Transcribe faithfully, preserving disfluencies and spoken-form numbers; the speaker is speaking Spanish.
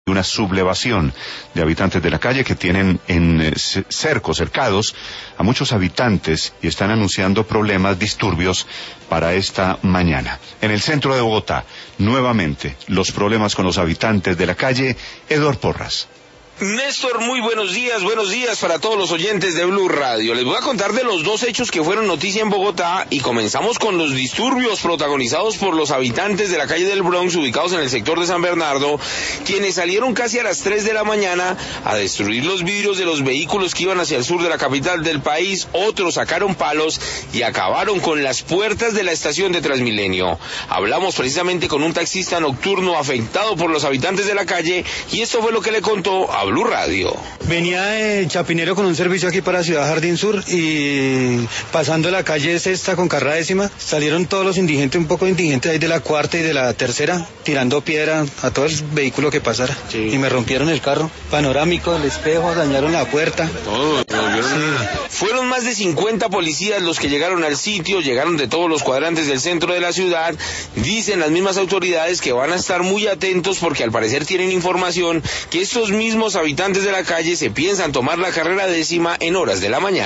una sublevación de habitantes de la calle que tienen en eh, cercos, cercados a muchos habitantes y están anunciando problemas, disturbios para esta mañana. En el centro de Bogotá, nuevamente, los problemas con los habitantes de la calle. Eduardo Porras. Néstor, muy buenos días, buenos días para todos los oyentes de Blue Radio. Les voy a contar de los dos hechos que fueron noticia en Bogotá y comenzamos con los disturbios protagonizados por los habitantes de la calle del Bronx, ubicados en el sector de San Bernardo, quienes salieron casi a las tres de la mañana a destruir los vidrios de los vehículos que iban hacia el sur de la capital del país. Otros sacaron palos y acabaron con las puertas de la estación de Transmilenio. Hablamos precisamente con un taxista nocturno afectado por los habitantes de la calle y esto fue lo que le contó a Blue Radio. Venía de Chapinero con un servicio aquí para Ciudad Jardín Sur y pasando la calle Sexta con Carrera Décima, salieron todos los indigentes, un poco indigentes ahí de la cuarta y de la tercera, tirando piedra a todo el vehículo que pasara. Sí. Y me rompieron el carro, panorámico, el espejo, dañaron la puerta. Todo, sí. Fueron más de cincuenta policías los que llegaron al sitio, llegaron de todos los cuadrantes del centro de la ciudad. Dicen las mismas autoridades que van a estar muy atentos porque al parecer tienen información que estos mismos habitantes de la calle se piensan tomar la carrera décima en horas de la mañana.